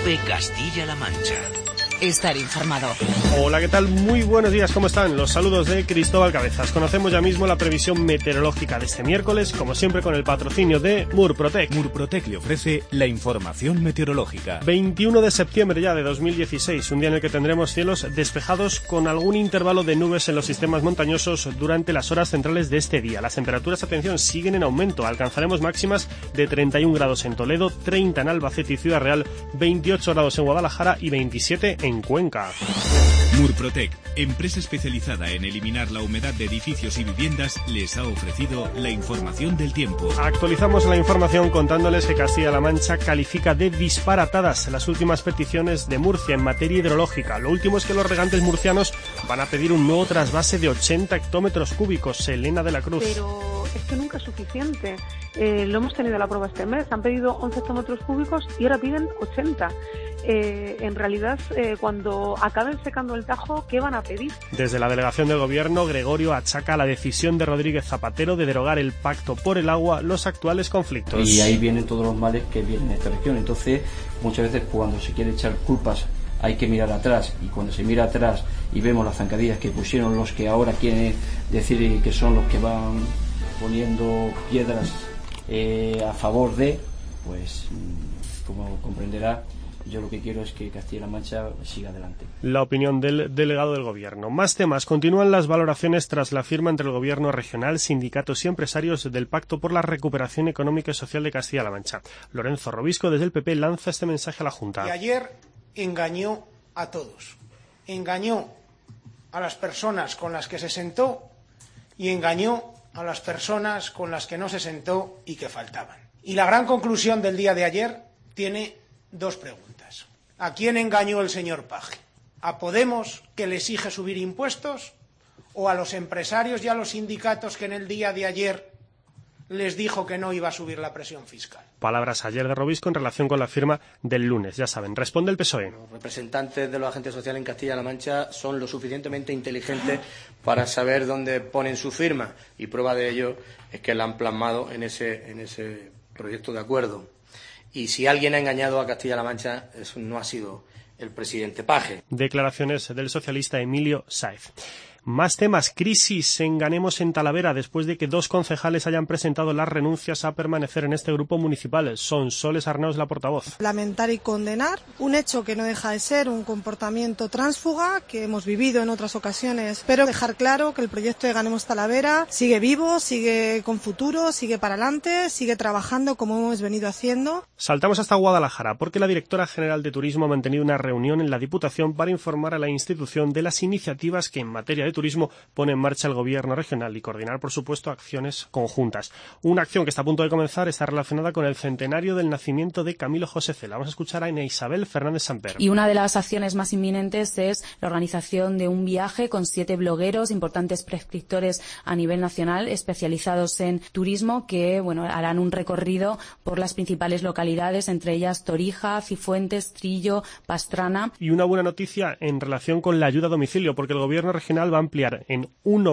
COPE Castilla-La Mancha. Estar informado. Hola, ¿qué tal? Muy buenos días, ¿cómo están? Los saludos de Cristóbal Cabezas. Conocemos ya mismo la previsión meteorológica de este miércoles, como siempre con el patrocinio de Murprotec. Murprotec le ofrece la información meteorológica. 21 de septiembre ya de 2016, un día en el que tendremos cielos despejados con algún intervalo de nubes en los sistemas montañosos durante las horas centrales de este día. Las temperaturas, atención, siguen en aumento. Alcanzaremos máximas de 31 grados en Toledo, 30 en Albacete y Ciudad Real, 28 grados en Guadalajara y 27 en Cuenca. Murprotec, empresa especializada en eliminar la humedad de edificios y viviendas, les ha ofrecido la información del tiempo. Actualizamos la información contándoles que Castilla-La Mancha califica de disparatadas las últimas peticiones de Murcia en materia hidrológica. Lo último es que los regantes murcianos van a pedir un nuevo trasvase de 80 hectómetros cúbicos. Elena de la Cruz. Pero es que nunca es suficiente. Lo hemos tenido a la prueba este mes. Han pedido 11 hectómetros cúbicos y ahora piden 80. En realidad, cuando acaben secando el Tajo, ¿qué van a pedir? Desde la delegación del Gobierno, Gregorio achaca la decisión de Rodríguez Zapatero de derogar el Pacto por el Agua los actuales conflictos. Y ahí vienen todos los males que vienen en esta región. Entonces, muchas veces cuando se quiere echar culpas hay que mirar atrás, y cuando se mira atrás y vemos las zancadillas que pusieron los que ahora quieren decir que son los que van poniendo piedras a favor de, pues como comprenderá, yo lo que quiero es que Castilla-La Mancha siga adelante. La opinión del delegado del Gobierno. Más temas. Continúan las valoraciones tras la firma entre el Gobierno regional, sindicatos y empresarios del Pacto por la Recuperación Económica y Social de Castilla-La Mancha. Lorenzo Robisco, desde el PP, lanza este mensaje a la Junta. Y ayer engañó a todos. Engañó a las personas con las que se sentó y engañó a las personas con las que no se sentó y que faltaban. Y la gran conclusión del día de ayer tiene dos preguntas. ¿A quién engañó el señor Paje? ¿A Podemos, que le exige subir impuestos? ¿O a los empresarios y a los sindicatos que en el día de ayer les dijo que no iba a subir la presión fiscal? Palabras ayer de Robisco en relación con la firma del lunes. Ya saben, responde el PSOE. Los representantes de los agentes sociales en Castilla-La Mancha son lo suficientemente inteligentes para saber dónde ponen su firma, y prueba de ello es que la han plasmado en ese proyecto de acuerdo. Y si alguien ha engañado a Castilla-La Mancha, eso no ha sido el presidente Paje. Declaraciones del socialista Emilio Sáez. Más temas. Crisis en Ganemos en Talavera después de que 2 concejales hayan presentado las renuncias a permanecer en este grupo municipal. Sonsoles Arnaus, la portavoz. Lamentar y condenar un hecho que no deja de ser un comportamiento tránsfuga que hemos vivido en otras ocasiones, pero dejar claro que el proyecto de Ganemos Talavera sigue vivo, sigue con futuro, sigue para adelante, sigue trabajando como hemos venido haciendo. Saltamos hasta Guadalajara porque la directora general de Turismo ha mantenido una reunión en la Diputación para informar a la institución de las iniciativas que en materia de turismo pone en marcha el Gobierno regional y coordinar, por supuesto, acciones conjuntas. Una acción que está a punto de comenzar está relacionada con el centenario del nacimiento de Camilo José Cela. Vamos a escuchar a Ana Isabel Fernández Samper. Y una de las acciones más inminentes es la organización de un viaje con 7 blogueros, importantes prescriptores a nivel nacional, especializados en turismo, que harán un recorrido por las principales localidades, entre ellas Torija, Cifuentes, Trillo, Pastrana. Y una buena noticia en relación con la ayuda a domicilio, porque el Gobierno regional va a ampliar en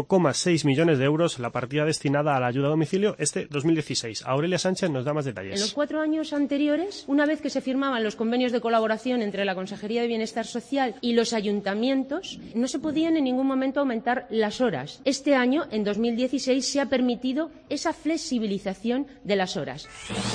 1,6 millones de euros la partida destinada a la ayuda a domicilio este 2016. Aurelia Sánchez nos da más detalles. En los 4 años anteriores, una vez que se firmaban los convenios de colaboración entre la Consejería de Bienestar Social y los ayuntamientos, no se podían en ningún momento aumentar las horas. Este año, en 2016, se ha permitido esa flexibilización de las horas.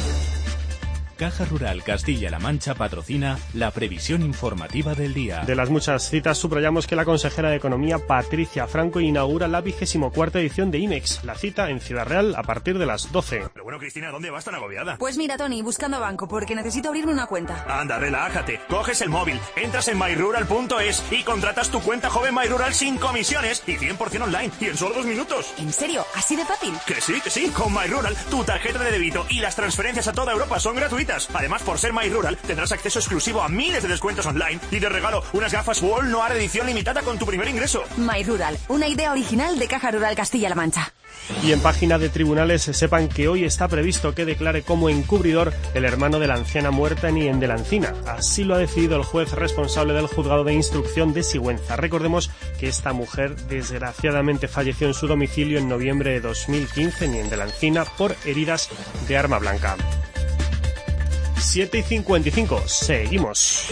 Caja Rural Castilla-La Mancha patrocina la previsión informativa del día. De las muchas citas subrayamos que la consejera de Economía, Patricia Franco, inaugura la 24ª edición de IMEX. La cita en Ciudad Real a partir de las 12. Pero bueno, Cristina, ¿dónde vas tan agobiada? Pues mira, Tony, buscando banco porque necesito abrirme una cuenta. Anda, relájate. Coges el móvil, entras en myrural.es y contratas tu cuenta joven MyRural sin comisiones y 100% online y en solo 2 minutos. ¿En serio? ¿Así de fácil? Que sí. Con MyRural, tu tarjeta de débito y las transferencias a toda Europa son gratuitas. Además, por ser MyRural, tendrás acceso exclusivo a miles de descuentos online y de regalo unas gafas Wall Noir edición limitada con tu primer ingreso. MyRural, una idea original de Caja Rural Castilla-La Mancha. Y en página de tribunales sepan que hoy está previsto que declare como encubridor el hermano de la anciana muerta en Hien de la Encina. Así lo ha decidido el juez responsable del juzgado de instrucción de Sigüenza. Recordemos que esta mujer desgraciadamente falleció en su domicilio en noviembre de 2015 en Hien de la Encina por heridas de arma blanca. 7:55. Seguimos.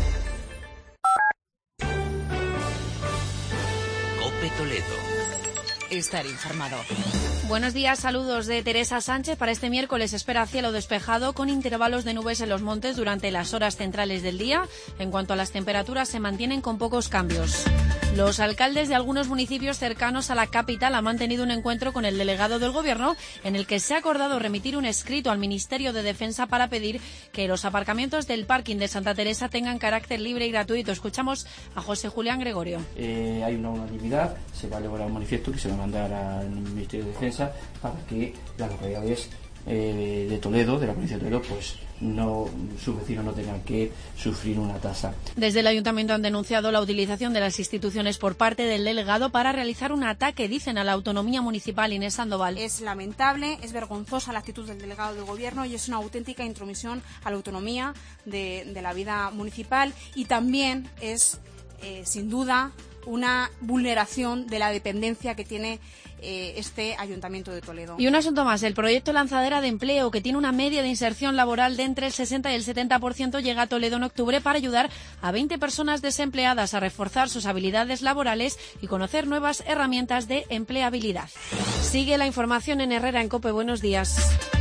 COPE Toledo. Estar informado. Buenos días, saludos de Teresa Sánchez. Para este miércoles espera cielo despejado con intervalos de nubes en los montes durante las horas centrales del día. En cuanto a las temperaturas, se mantienen con pocos cambios. Los alcaldes de algunos municipios cercanos a la capital han mantenido un encuentro con el delegado del Gobierno en el que se ha acordado remitir un escrito al Ministerio de Defensa para pedir que los aparcamientos del parking de Santa Teresa tengan carácter libre y gratuito. Escuchamos a José Julián Gregorio. Hay una unanimidad, se va a elaborar un manifiesto que se va a mandar al Ministerio de Defensa para que las localidades de Toledo, de la provincia de Toledo, pues sus vecinos no tengan que sufrir una tasa. Desde el Ayuntamiento han denunciado la utilización de las instituciones por parte del delegado para realizar un ataque, dicen, a la autonomía municipal. Inés Sandoval. Es lamentable, es vergonzosa la actitud del delegado del Gobierno y es una auténtica intromisión a la autonomía de la vida municipal, y también es, sin duda, una vulneración de la dependencia que tiene este Ayuntamiento de Toledo. Y un asunto más, el proyecto Lanzadera de Empleo, que tiene una media de inserción laboral de entre el 60 y el 70%, llega a Toledo en octubre para ayudar a 20 personas desempleadas a reforzar sus habilidades laborales y conocer nuevas herramientas de empleabilidad. Sigue la información en Herrera en COPE. Buenos días.